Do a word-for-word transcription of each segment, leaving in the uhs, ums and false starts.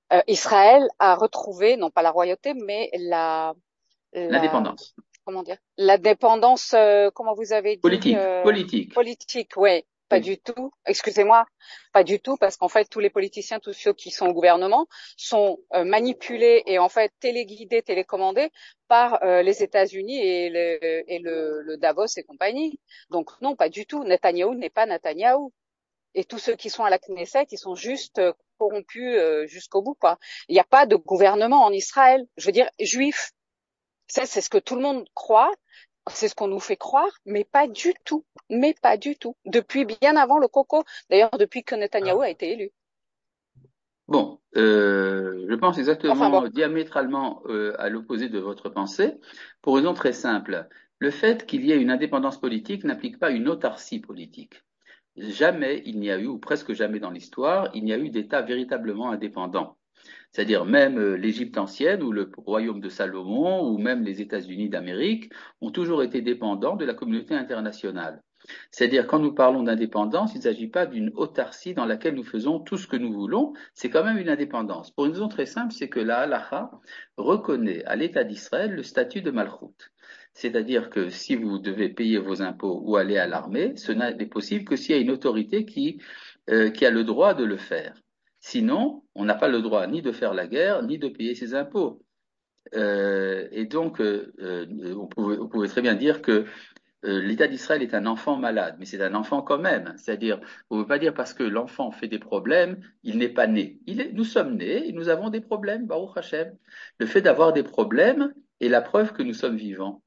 euh, Israël a retrouvé, non pas la royauté, mais la, la, L'indépendance. comment dire, la dépendance, euh, comment vous avez dit, Politique, euh, politique. politique. Ouais, pas Oui. du tout. Excusez-moi, pas du tout, parce qu'en fait, tous les politiciens, tous ceux qui sont au gouvernement, sont euh, manipulés et en fait téléguidés, télécommandés par euh, les États-Unis et, le, et le, le Davos et compagnie. Donc non, pas du tout. Netanyahou n'est pas Netanyahou. Et tous ceux qui sont à la Knesset, ils sont juste euh, corrompus euh, jusqu'au bout, quoi. Il n'y a pas de gouvernement en Israël. Je veux dire, juif. Ça, c'est ce que tout le monde croit. C'est ce qu'on nous fait croire, mais pas du tout. Mais pas du tout. Depuis bien avant le coco. D'ailleurs, depuis que Netanyahou a été élu. Bon, euh, je pense Enfin bon. exactement diamétralement euh, à l'opposé de votre pensée, pour une raison très simple. Le fait qu'il y ait une indépendance politique n'implique pas une autarcie politique. Jamais il n'y a eu, ou presque jamais dans l'histoire, il n'y a eu d'État véritablement indépendant. C'est-à-dire même euh, l'Égypte ancienne ou le royaume de Salomon ou même les États-Unis d'Amérique ont toujours été dépendants de la communauté internationale. C'est-à-dire quand nous parlons d'indépendance, il ne s'agit pas d'une autarcie dans laquelle nous faisons tout ce que nous voulons, c'est quand même une indépendance. Pour une raison très simple, c'est que la halacha reconnaît à l'État d'Israël le statut de malchoute. C'est-à-dire que si vous devez payer vos impôts ou aller à l'armée, ce n'est possible que s'il y a une autorité qui, euh, qui a le droit de le faire. Sinon, on n'a pas le droit ni de faire la guerre, ni de payer ses impôts. Euh, et donc, euh, euh, on pouvait, on pouvait très bien dire que euh, l'État d'Israël est un enfant malade, mais c'est un enfant quand même. C'est-à-dire, on ne veut pas dire parce que l'enfant fait des problèmes, il n'est pas né. Il est, nous sommes nés et nous avons des problèmes, Baruch Hashem. Le fait d'avoir des problèmes est la preuve que nous sommes vivants.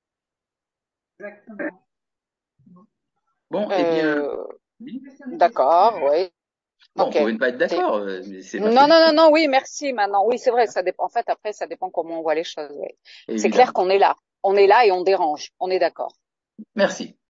Exactement. Bon, eh bien, Euh, oui, d'accord, oui. bon, vous Ok. pouvez ne pas être C'est- d'accord, euh, mais c'est ma Non, non, non, position, non, oui, merci. Maintenant, oui, c'est vrai, ça dépend. En fait, après, ça dépend comment on voit les choses. Oui. C'est clair évidemment. qu'on est là. On est là et on dérange. On est d'accord. Merci.